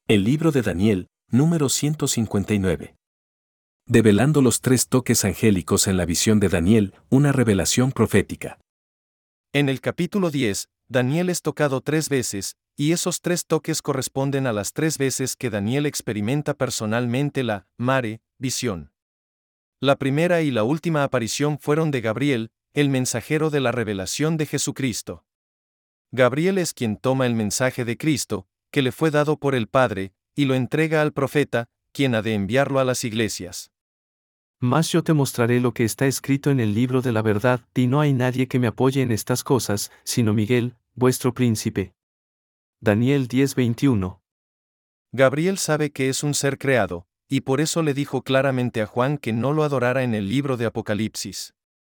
El libro de Daniel, número 159. Develando los tres toques angélicos en la visión de Daniel, una revelación profética. En el capítulo 10, Daniel es tocado 3 veces, y esos 3 toques corresponden a las 3 veces que Daniel experimenta personalmente la mare, visión. La primera y la última aparición fueron de Gabriel, el mensajero de la revelación de Jesucristo. Gabriel es quien toma el mensaje de Cristo, que le fue dado por el Padre, y lo entrega al profeta, quien ha de enviarlo a las iglesias. Mas yo te mostraré lo que está escrito en el libro de la verdad, y no hay nadie que me apoye en estas cosas, sino Miguel, vuestro príncipe. Daniel 10:21. Gabriel sabe que es un ser creado, y por eso le dijo claramente a Juan que no lo adorara en el libro de Apocalipsis.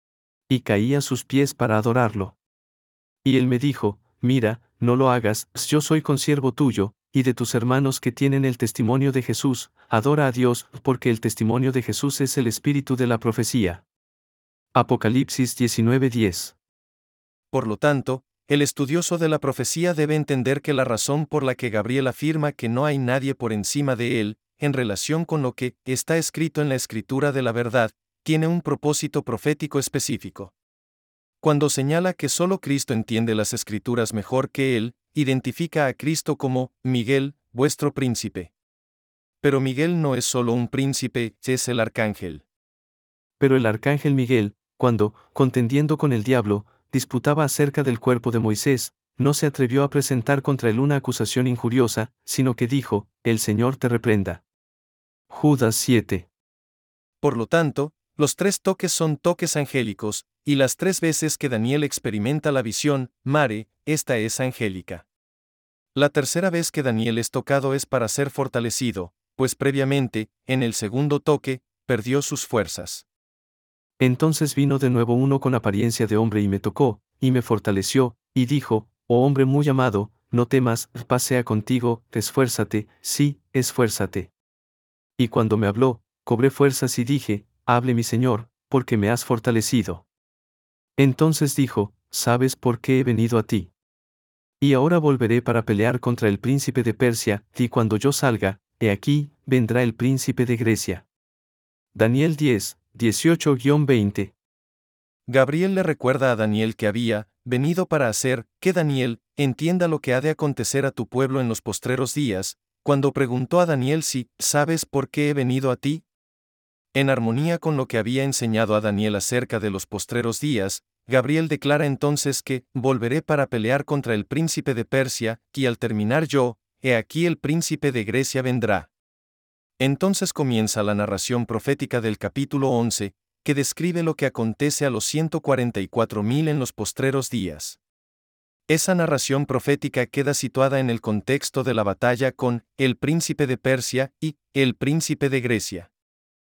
Y caí a sus pies para adorarlo. Y él me dijo, mira, no lo hagas, yo soy consiervo tuyo, y de tus hermanos que tienen el testimonio de Jesús, adora a Dios, porque el testimonio de Jesús es el espíritu de la profecía. Apocalipsis 19:10. Por lo tanto, el estudioso de la profecía debe entender que la razón por la que Gabriel afirma que no hay nadie por encima de él, en relación con lo que está escrito en la escritura de la verdad, tiene un propósito profético específico. Cuando señala que solo Cristo entiende las escrituras mejor que él, identifica a Cristo como Miguel, vuestro príncipe. Pero Miguel no es solo un príncipe, es el arcángel. Pero el arcángel Miguel, cuando, contendiendo con el diablo, disputaba acerca del cuerpo de Moisés, no se atrevió a presentar contra él una acusación injuriosa, sino que dijo, el Señor te reprenda. Judas 7. Por lo tanto, los 3 toques son toques angélicos, y las 3 veces que Daniel experimenta la visión, mare, esta es angélica. La tercera vez que Daniel es tocado es para ser fortalecido, pues previamente, en el segundo toque, perdió sus fuerzas. Entonces vino de nuevo uno con apariencia de hombre y me tocó, y me fortaleció, y dijo, oh hombre muy amado, no temas, paz sea contigo, esfuérzate, sí, esfuérzate. Y cuando me habló, cobré fuerzas y dije, hable mi Señor, porque me has fortalecido. Entonces dijo, ¿sabes por qué he venido a ti? Y ahora volveré para pelear contra el príncipe de Persia, y cuando yo salga, he aquí, vendrá el príncipe de Grecia. Daniel 10, 18-20. Gabriel le recuerda a Daniel que había venido para hacer que Daniel entienda lo que ha de acontecer a tu pueblo en los postreros días, cuando preguntó a Daniel si, ¿sabes por qué he venido a ti? En armonía con lo que había enseñado a Daniel acerca de los postreros días, Gabriel declara entonces que volveré para pelear contra el príncipe de Persia, y al terminar yo, he aquí el príncipe de Grecia vendrá. Entonces comienza la narración profética del capítulo 11, que describe lo que acontece a los 144,000 en los postreros días. Esa narración profética queda situada en el contexto de la batalla con el príncipe de Persia y el príncipe de Grecia.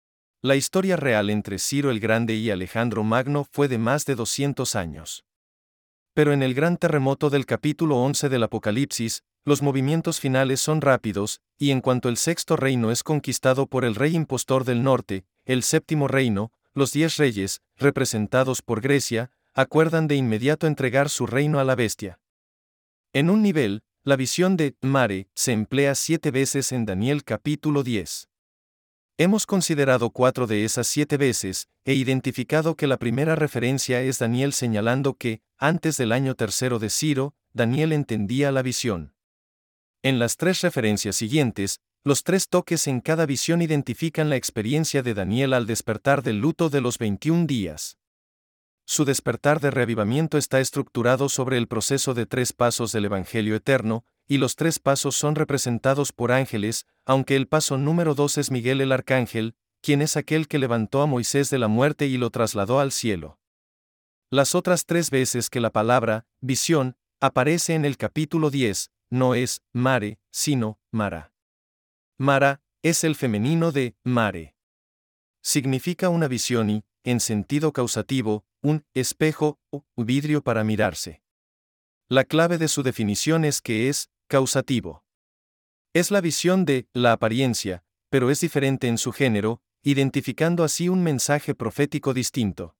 La historia real entre Ciro el Grande y Alejandro Magno fue de más de 200 años. Pero en el gran terremoto del capítulo 11 del Apocalipsis, los movimientos finales son rápidos, y en cuanto el sexto reino es conquistado por el rey impostor del norte, el séptimo reino, los 10 reyes, representados por Grecia, acuerdan de inmediato entregar su reino a la bestia. En un nivel, la visión de mare se emplea 7 veces en Daniel capítulo 10. Hemos considerado 4 de esas 7 veces, e identificado que la primera referencia es Daniel señalando que, antes del año tercero de Ciro, Daniel entendía la visión. En las 3 referencias siguientes, los 3 toques en cada visión identifican la experiencia de Daniel al despertar del luto de los 21 días. Su despertar de reavivamiento está estructurado sobre el proceso de 3 pasos del Evangelio eterno, y los 3 pasos son representados por ángeles, aunque el paso número 2 es Miguel el Arcángel, quien es aquel que levantó a Moisés de la muerte y lo trasladó al cielo. Las otras 3 veces que la palabra, visión, aparece en el capítulo 10, no es mare, sino mara. Mara es el femenino de mare. Significa una visión y, en sentido causativo, un espejo o vidrio para mirarse. La clave de su definición es que es causativo. Es la visión de la apariencia, pero es diferente en su género, identificando así un mensaje profético distinto.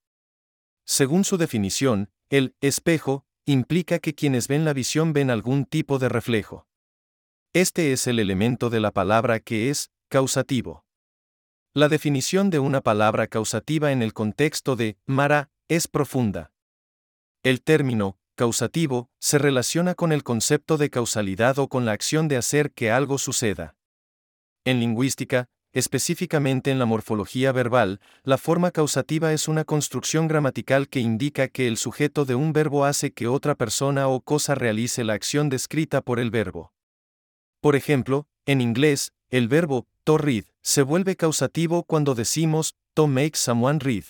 Según su definición, el espejo implica que quienes ven la visión ven algún tipo de reflejo. Este es el elemento de la palabra que es causativo. La definición de una palabra causativa en el contexto de Mara es profunda. El término causativo se relaciona con el concepto de causalidad o con la acción de hacer que algo suceda. En lingüística, específicamente en la morfología verbal, la forma causativa es una construcción gramatical que indica que el sujeto de un verbo hace que otra persona o cosa realice la acción descrita por el verbo. Por ejemplo, en inglés, el verbo to read se vuelve causativo cuando decimos to make someone read.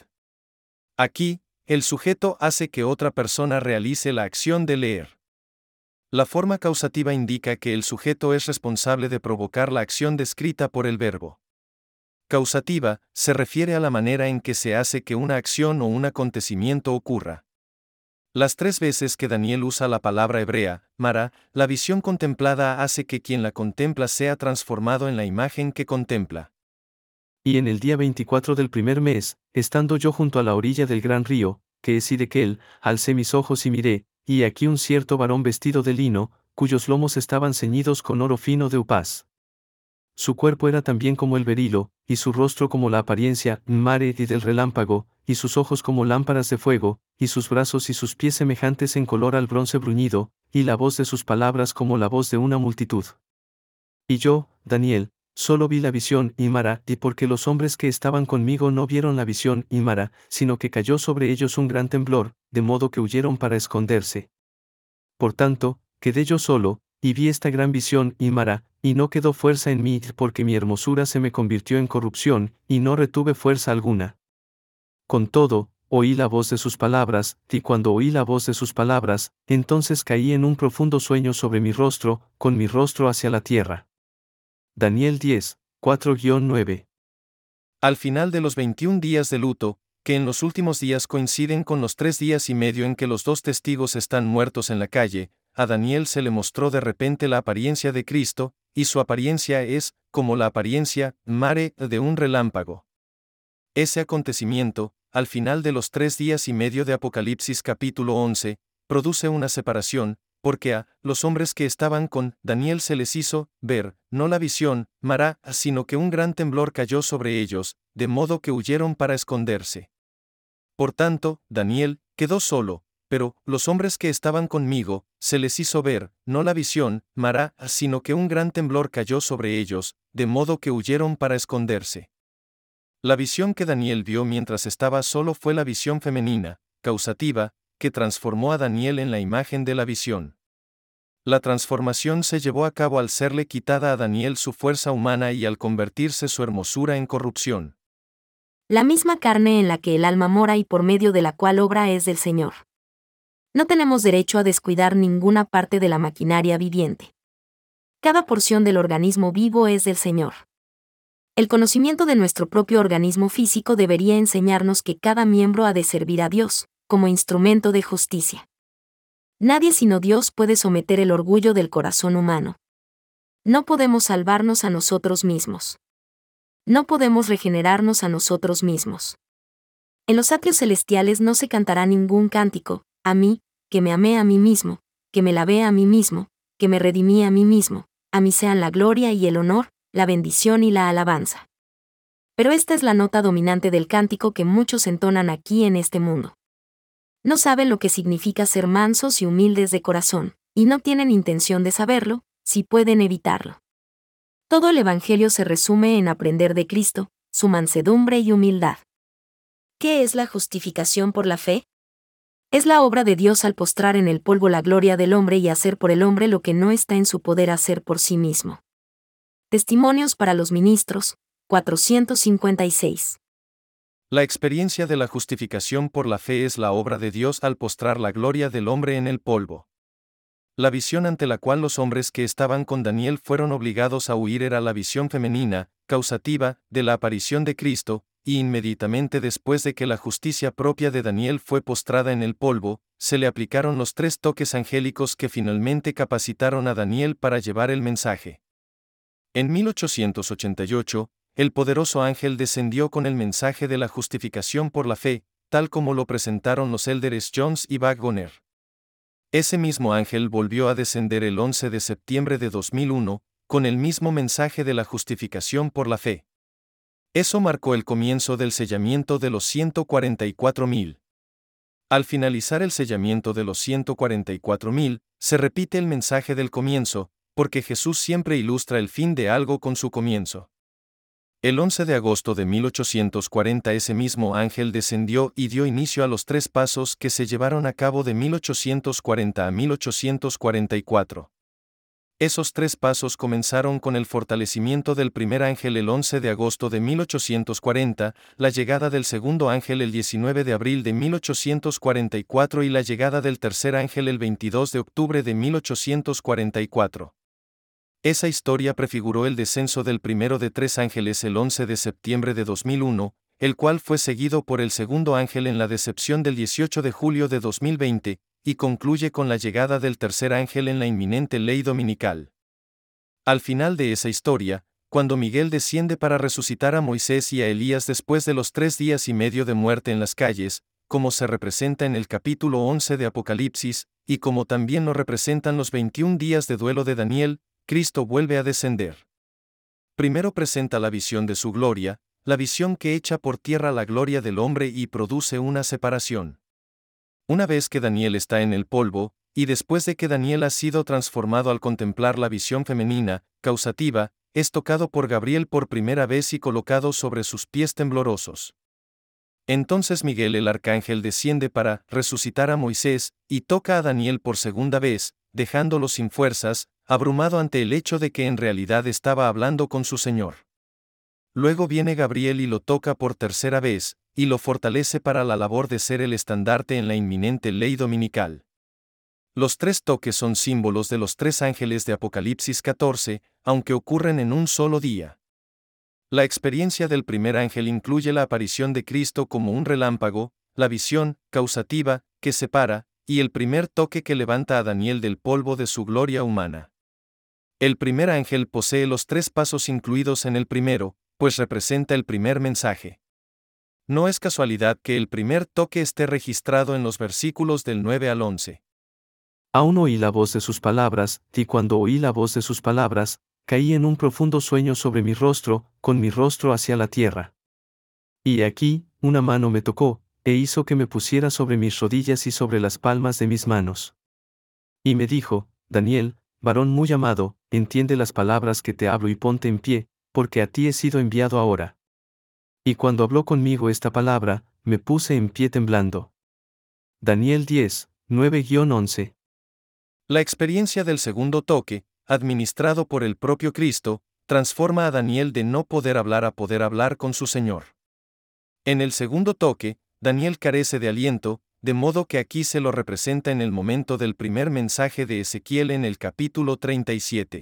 Aquí, el sujeto hace que otra persona realice la acción de leer. La forma causativa indica que el sujeto es responsable de provocar la acción descrita por el verbo. Causativa se refiere a la manera en que se hace que una acción o un acontecimiento ocurra. Las 3 veces que Daniel usa la palabra hebrea, Mara, la visión contemplada hace que quien la contempla sea transformado en la imagen que contempla. Y en el día 24 del primer mes, estando yo junto a la orilla del gran río, que es Hidekel, alcé mis ojos y miré, y aquí un cierto varón vestido de lino, cuyos lomos estaban ceñidos con oro fino de Upaz. Su cuerpo era también como el berilo, y su rostro como la apariencia mare y del relámpago, y sus ojos como lámparas de fuego, y sus brazos y sus pies semejantes en color al bronce bruñido, y la voz de sus palabras como la voz de una multitud. Y yo, Daniel, solo vi la visión y Mara, y porque los hombres que estaban conmigo no vieron la visión y Mara, sino que cayó sobre ellos un gran temblor, de modo que huyeron para esconderse. Por tanto, quedé yo solo, y vi esta gran visión y Mara, y no quedó fuerza en mí porque mi hermosura se me convirtió en corrupción, y no retuve fuerza alguna. Con todo, oí la voz de sus palabras, y cuando oí la voz de sus palabras, entonces caí en un profundo sueño sobre mi rostro, con mi rostro hacia la tierra. Daniel 10, 4-9. Al final de los 21 días de luto, que en los últimos días coinciden con los 3 días y medio en que los 2 testigos están muertos en la calle, a Daniel se le mostró de repente la apariencia de Cristo, y su apariencia es, como la apariencia, mare, de un relámpago. Ese acontecimiento, al final de los 3 días y medio de Apocalipsis capítulo 11, produce una separación, porque a los hombres que estaban con Daniel se les hizo ver, no la visión, Mara, sino que un gran temblor cayó sobre ellos, de modo que huyeron para esconderse. Por tanto, Daniel quedó solo, pero los hombres que estaban conmigo se les hizo ver, no la visión, Mara, sino que un gran temblor cayó sobre ellos, de modo que huyeron para esconderse. La visión que Daniel vio mientras estaba solo fue la visión femenina, causativa, que transformó a Daniel en la imagen de la visión. La transformación se llevó a cabo al serle quitada a Daniel su fuerza humana y al convertirse su hermosura en corrupción. La misma carne en la que el alma mora y por medio de la cual obra es del Señor. No tenemos derecho a descuidar ninguna parte de la maquinaria viviente. Cada porción del organismo vivo es del Señor. El conocimiento de nuestro propio organismo físico debería enseñarnos que cada miembro ha de servir a Dios, como instrumento de justicia. Nadie sino Dios puede someter el orgullo del corazón humano. No podemos salvarnos a nosotros mismos. No podemos regenerarnos a nosotros mismos. En los atrios celestiales no se cantará ningún cántico, a mí, que me amé a mí mismo, que me lavé a mí mismo, que me redimí a mí mismo, a mí sean la gloria y el honor, la bendición y la alabanza. Pero esta es la nota dominante del cántico que muchos entonan aquí en este mundo. No saben lo que significa ser mansos y humildes de corazón, y no tienen intención de saberlo, si pueden evitarlo. Todo el Evangelio se resume en aprender de Cristo, su mansedumbre y humildad. ¿Qué es la justificación por la fe? Es la obra de Dios al postrar en el polvo la gloria del hombre y hacer por el hombre lo que no está en su poder hacer por sí mismo. Testimonios para los ministros, 456. La experiencia de la justificación por la fe es la obra de Dios al postrar la gloria del hombre en el polvo. La visión ante la cual los hombres que estaban con Daniel fueron obligados a huir era la visión femenina, causativa, de la aparición de Cristo, y inmediatamente después de que la justicia propia de Daniel fue postrada en el polvo, se le aplicaron los 3 toques angélicos que finalmente capacitaron a Daniel para llevar el mensaje. En 1888, el poderoso ángel descendió con el mensaje de la justificación por la fe, tal como lo presentaron los élderes Jones y Waggoner. Ese mismo ángel volvió a descender el 11 de septiembre de 2001, con el mismo mensaje de la justificación por la fe. Eso marcó el comienzo del sellamiento de los 144.000. Al finalizar el sellamiento de los 144.000, se repite el mensaje del comienzo, porque Jesús siempre ilustra el fin de algo con su comienzo. El 11 de agosto de 1840 ese mismo ángel descendió y dio inicio a los 3 pasos que se llevaron a cabo de 1840 a 1844. Esos 3 pasos comenzaron con el fortalecimiento del primer ángel el 11 de agosto de 1840, la llegada del segundo ángel el 19 de abril de 1844 y la llegada del tercer ángel el 22 de octubre de 1844. Esa historia prefiguró el descenso del primero de 3 ángeles el 11 de septiembre de 2001, el cual fue seguido por el segundo ángel en la decepción del 18 de julio de 2020, y concluye con la llegada del tercer ángel en la inminente ley dominical. Al final de esa historia, cuando Miguel desciende para resucitar a Moisés y a Elías después de los 3 días y medio de muerte en las calles, como se representa en el capítulo 11 de Apocalipsis, y como también lo representan los 21 días de duelo de Daniel, Cristo vuelve a descender. Primero presenta la visión de su gloria, la visión que echa por tierra la gloria del hombre y produce una separación. Una vez que Daniel está en el polvo, y después de que Daniel ha sido transformado al contemplar la visión femenina, causativa, es tocado por Gabriel por primera vez y colocado sobre sus pies temblorosos. Entonces Miguel el arcángel desciende para resucitar a Moisés, y toca a Daniel por segunda vez, dejándolo sin fuerzas, abrumado ante el hecho de que en realidad estaba hablando con su Señor. Luego viene Gabriel y lo toca por tercera vez, y lo fortalece para la labor de ser el estandarte en la inminente ley dominical. Los 3 toques son símbolos de los 3 ángeles de Apocalipsis 14, aunque ocurren en un solo día. La experiencia del primer ángel incluye la aparición de Cristo como un relámpago, la visión, causativa, que separa, y el primer toque que levanta a Daniel del polvo de su gloria humana. El primer ángel posee los 3 pasos incluidos en el primero, pues representa el primer mensaje. No es casualidad que el primer toque esté registrado en los versículos del 9 al 11. Aún oí la voz de sus palabras, y cuando oí la voz de sus palabras, caí en un profundo sueño sobre mi rostro, con mi rostro hacia la tierra. Y aquí, una mano me tocó, e hizo que me pusiera sobre mis rodillas y sobre las palmas de mis manos. Y me dijo, Daniel, varón muy amado, entiende las palabras que te hablo y ponte en pie, porque a ti he sido enviado ahora. Y cuando habló conmigo esta palabra, me puse en pie temblando. Daniel 10, 9-11. La experiencia del segundo toque, administrado por el propio Cristo, transforma a Daniel de no poder hablar a poder hablar con su Señor. En el segundo toque, Daniel carece de aliento, de modo que aquí se lo representa en el momento del primer mensaje de Ezequiel en el capítulo 37.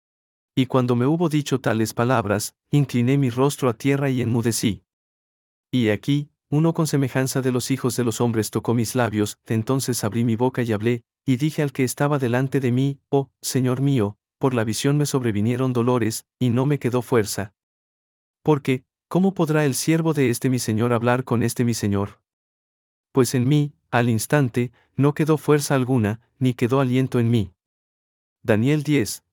Y cuando me hubo dicho tales palabras, incliné mi rostro a tierra y enmudecí. Y aquí, uno con semejanza de los hijos de los hombres tocó mis labios, entonces abrí mi boca y hablé, y dije al que estaba delante de mí, oh, Señor mío, por la visión me sobrevinieron dolores, y no me quedó fuerza. Porque, ¿cómo podrá el siervo de este mi Señor hablar con este mi Señor? Pues en mí, al instante, no quedó fuerza alguna, ni quedó aliento en mí. Daniel 10,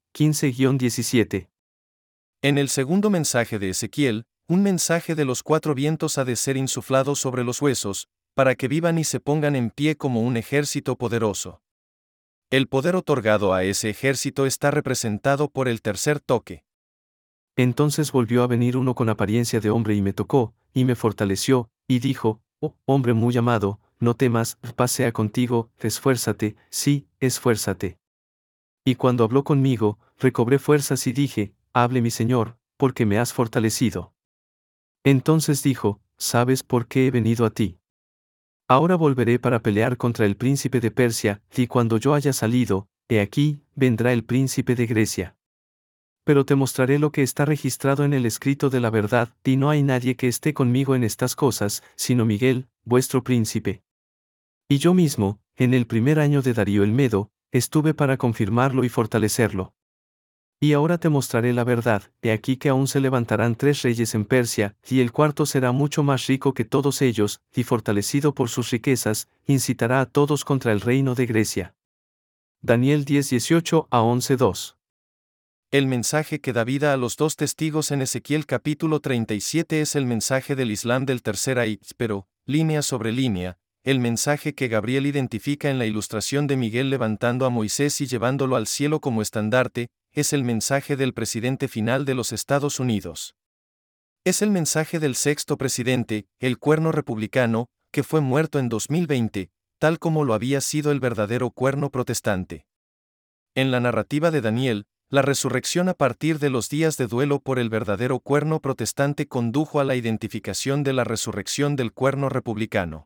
15-17. En el segundo mensaje de Ezequiel, un mensaje de los 4 vientos ha de ser insuflado sobre los huesos, para que vivan y se pongan en pie como un ejército poderoso. El poder otorgado a ese ejército está representado por el tercer toque. Entonces volvió a venir uno con apariencia de hombre y me tocó, y me fortaleció, y dijo, oh, hombre muy amado, no temas, paz sea contigo, esfuérzate, sí, esfuérzate. Y cuando habló conmigo, recobré fuerzas y dije, hable mi Señor, porque me has fortalecido. Entonces dijo, ¿sabes por qué he venido a ti? Ahora volveré para pelear contra el príncipe de Persia, y cuando yo haya salido, he aquí, vendrá el príncipe de Grecia. Pero te mostraré lo que está registrado en el escrito de la verdad, y no hay nadie que esté conmigo en estas cosas, sino Miguel, vuestro príncipe. Y yo mismo, en el primer año de Darío el Medo, estuve para confirmarlo y fortalecerlo. Y ahora te mostraré la verdad, he aquí que aún se levantarán 3 reyes en Persia, y el cuarto será mucho más rico que todos ellos, y fortalecido por sus riquezas, incitará a todos contra el reino de Grecia. Daniel 10, 18-11-2. El mensaje que da vida a los dos testigos en Ezequiel capítulo 37 es el mensaje del Islam del tercer Ayat, pero, línea sobre línea, el mensaje que Gabriel identifica en la ilustración de Miguel levantando a Moisés y llevándolo al cielo como estandarte, es el mensaje del presidente final de los Estados Unidos. Es el mensaje del sexto presidente, el cuerno republicano, que fue muerto en 2020, tal como lo había sido el verdadero cuerno protestante. En la narrativa de Daniel, la resurrección a partir de los días de duelo por el verdadero cuerno protestante condujo a la identificación de la resurrección del cuerno republicano.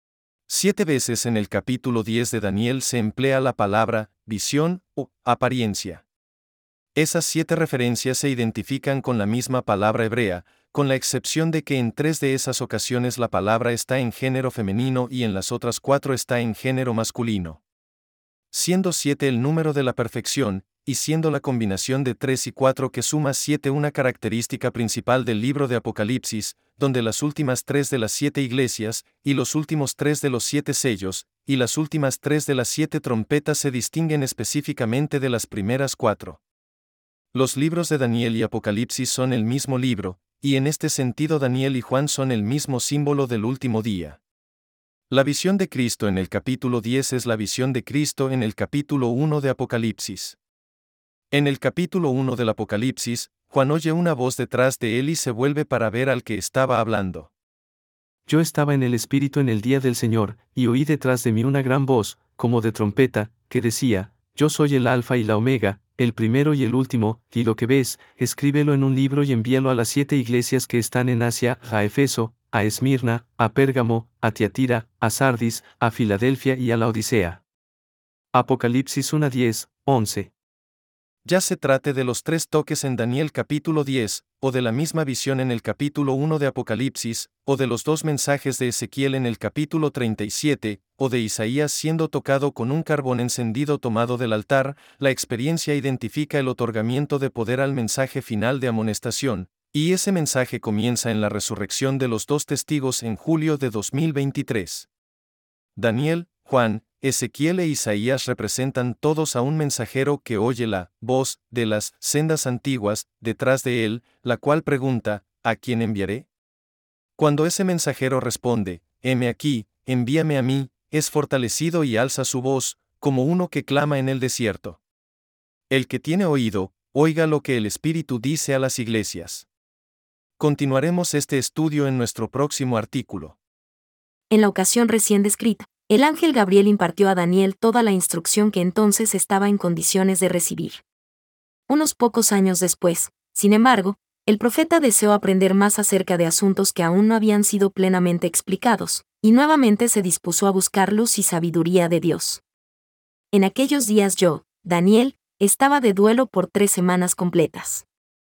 7 veces en el capítulo 10 de Daniel se emplea la palabra visión o apariencia. Esas 7 referencias se identifican con la misma palabra hebrea, con la excepción de que en 3 de esas ocasiones la palabra está en género femenino y en las otras 4 está en género masculino. Siendo 7 el número de la perfección, y siendo la combinación de 3 y 4 que suma 7 una característica principal del libro de Apocalipsis, donde las últimas 3 de las 7 iglesias, y los últimos 3 de los 7 sellos, y las últimas 3 de las 7 trompetas se distinguen específicamente de las primeras 4. Los libros de Daniel y Apocalipsis son el mismo libro, y en este sentido Daniel y Juan son el mismo símbolo del último día. La visión de Cristo en el capítulo 10 es la visión de Cristo en el capítulo 1 de Apocalipsis. En el capítulo 1 del Apocalipsis, Juan oye una voz detrás de él y se vuelve para ver al que estaba hablando. Yo estaba en el Espíritu en el día del Señor, y oí detrás de mí una gran voz, como de trompeta, que decía, Yo soy el Alfa y la Omega, el primero y el último, y lo que ves, escríbelo en un libro y envíalo a las 7 iglesias que están en Asia, a Efeso, a Esmirna, a Pérgamo, a Tiatira, a Sardis, a Filadelfia y a la Odisea. Apocalipsis 1:10, 11. Ya se trate de los 3 toques en Daniel capítulo 10, o de la misma visión en el capítulo 1 de Apocalipsis, o de los 2 mensajes de Ezequiel en el capítulo 37, o de Isaías siendo tocado con un carbón encendido tomado del altar, la experiencia identifica el otorgamiento de poder al mensaje final de amonestación, y ese mensaje comienza en la resurrección de los 2 testigos en julio de 2023. Daniel, Juan, Ezequiel e Isaías representan todos a un mensajero que oye la voz de las sendas antiguas detrás de él, la cual pregunta, ¿a quién enviaré? Cuando ese mensajero responde, heme aquí, envíame a mí, es fortalecido y alza su voz, como uno que clama en el desierto. El que tiene oído, oiga lo que el Espíritu dice a las iglesias. Continuaremos este estudio en nuestro próximo artículo. En la ocasión recién descrita, el ángel Gabriel impartió a Daniel toda la instrucción que entonces estaba en condiciones de recibir. Unos pocos años después, sin embargo, el profeta deseó aprender más acerca de asuntos que aún no habían sido plenamente explicados, y nuevamente se dispuso a buscar luz y sabiduría de Dios. En aquellos días yo, Daniel, estaba de duelo por 3 semanas completas.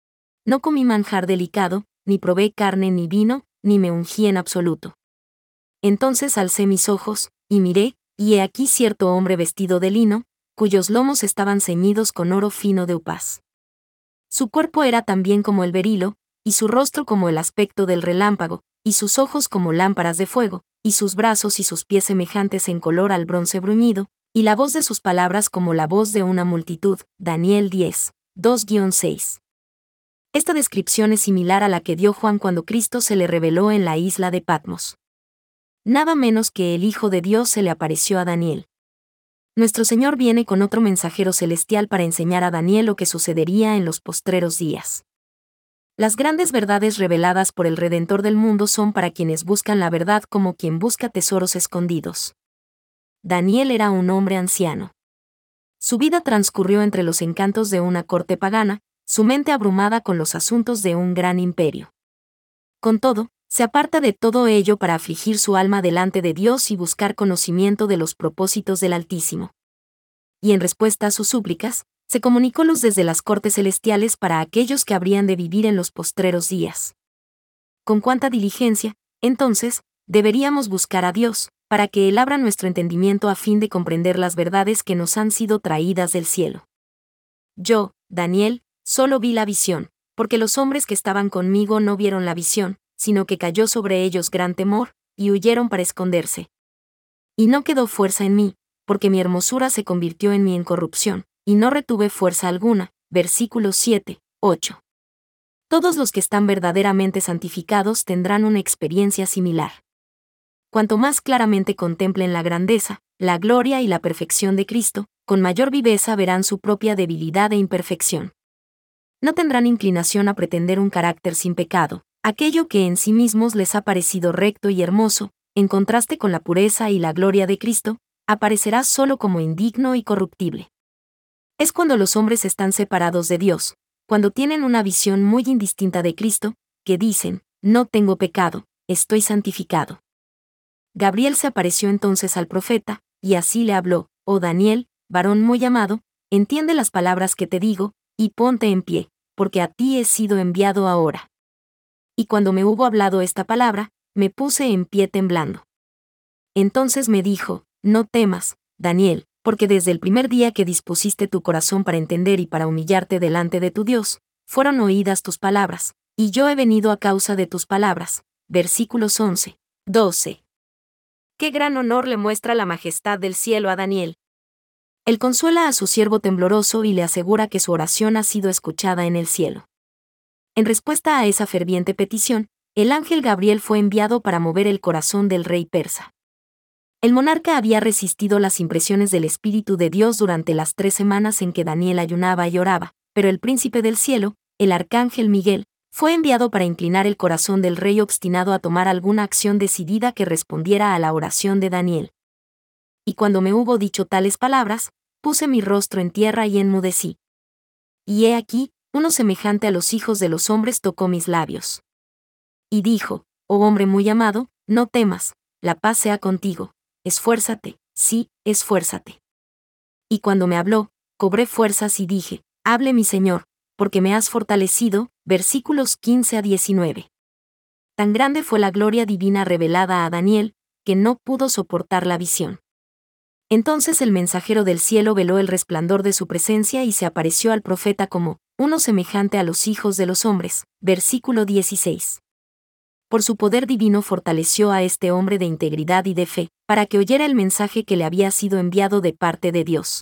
No comí manjar delicado, ni probé carne ni vino, ni me ungí en absoluto. Entonces alcé mis ojos, y miré, y he aquí cierto hombre vestido de lino, cuyos lomos estaban ceñidos con oro fino de Upaz. Su cuerpo era también como el berilo, y su rostro como el aspecto del relámpago, y sus ojos como lámparas de fuego, y sus brazos y sus pies semejantes en color al bronce bruñido, y la voz de sus palabras como la voz de una multitud. Daniel 10, 2-6. Esta descripción es similar a la que dio Juan cuando Cristo se le reveló en la isla de Patmos. Nada menos que el Hijo de Dios se le apareció a Daniel. Nuestro Señor viene con otro mensajero celestial para enseñar a Daniel lo que sucedería en los postreros días. Las grandes verdades reveladas por el Redentor del mundo son para quienes buscan la verdad como quien busca tesoros escondidos. Daniel era un hombre anciano. Su vida transcurrió entre los encantos de una corte pagana, su mente abrumada con los asuntos de un gran imperio. Con todo, se aparta de todo ello para afligir su alma delante de Dios y buscar conocimiento de los propósitos del Altísimo. Y en respuesta a sus súplicas, se comunicó luz desde las cortes celestiales para aquellos que habrían de vivir en los postreros días. Con cuánta diligencia, entonces, deberíamos buscar a Dios, para que Él abra nuestro entendimiento a fin de comprender las verdades que nos han sido traídas del cielo. Yo, Daniel, solo vi la visión, porque los hombres que estaban conmigo no vieron la visión, sino que cayó sobre ellos gran temor, y huyeron para esconderse. Y no quedó fuerza en mí, porque mi hermosura se convirtió en mí en corrupción, y no retuve fuerza alguna, versículos 7, 8. Todos los que están verdaderamente santificados tendrán una experiencia similar. Cuanto más claramente contemplen la grandeza, la gloria y la perfección de Cristo, con mayor viveza verán su propia debilidad e imperfección. No tendrán inclinación a pretender un carácter sin pecado, aquello que en sí mismos les ha parecido recto y hermoso, en contraste con la pureza y la gloria de Cristo, aparecerá solo como indigno y corruptible. Es cuando los hombres están separados de Dios, cuando tienen una visión muy indistinta de Cristo, que dicen, no tengo pecado, estoy santificado. Gabriel se apareció entonces al profeta, y así le habló, oh Daniel, varón muy amado, entiende las palabras que te digo, y ponte en pie, porque a ti he sido enviado ahora. Y cuando me hubo hablado esta palabra, me puse en pie temblando. Entonces me dijo, no temas, Daniel, porque desde el primer día que dispusiste tu corazón para entender y para humillarte delante de tu Dios, fueron oídas tus palabras, y yo he venido a causa de tus palabras. Versículos 11, 12. Qué gran honor le muestra la majestad del cielo a Daniel. Él consuela a su siervo tembloroso y le asegura que su oración ha sido escuchada en el cielo. En respuesta a esa ferviente petición, el ángel Gabriel fue enviado para mover el corazón del rey persa. El monarca había resistido las impresiones del Espíritu de Dios durante las 3 semanas en que Daniel ayunaba y oraba, pero el príncipe del cielo, el arcángel Miguel, fue enviado para inclinar el corazón del rey obstinado a tomar alguna acción decidida que respondiera a la oración de Daniel. Y cuando me hubo dicho tales palabras, puse mi rostro en tierra y enmudecí. Y he aquí, uno semejante a los hijos de los hombres tocó mis labios. Y dijo, oh hombre muy amado, no temas, la paz sea contigo. Esfuérzate, sí, esfuérzate. Y cuando me habló, cobré fuerzas y dije, hable mi Señor, porque me has fortalecido. Versículos 15 a 19. Tan grande fue la gloria divina revelada a Daniel, que no pudo soportar la visión. Entonces el mensajero del cielo veló el resplandor de su presencia y se apareció al profeta como uno semejante a los hijos de los hombres. Versículo 16. Por su poder divino fortaleció a este hombre de integridad y de fe, para que oyera el mensaje que le había sido enviado de parte de Dios.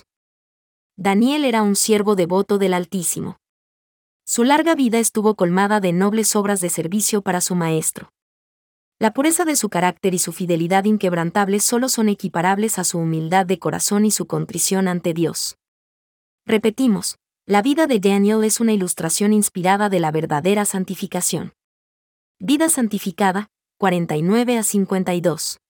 Daniel era un siervo devoto del Altísimo. Su larga vida estuvo colmada de nobles obras de servicio para su maestro. La pureza de su carácter y su fidelidad inquebrantable solo son equiparables a su humildad de corazón y su contrición ante Dios. Repetimos, la vida de Daniel es una ilustración inspirada de la verdadera santificación. Vida santificada, 49 a 52.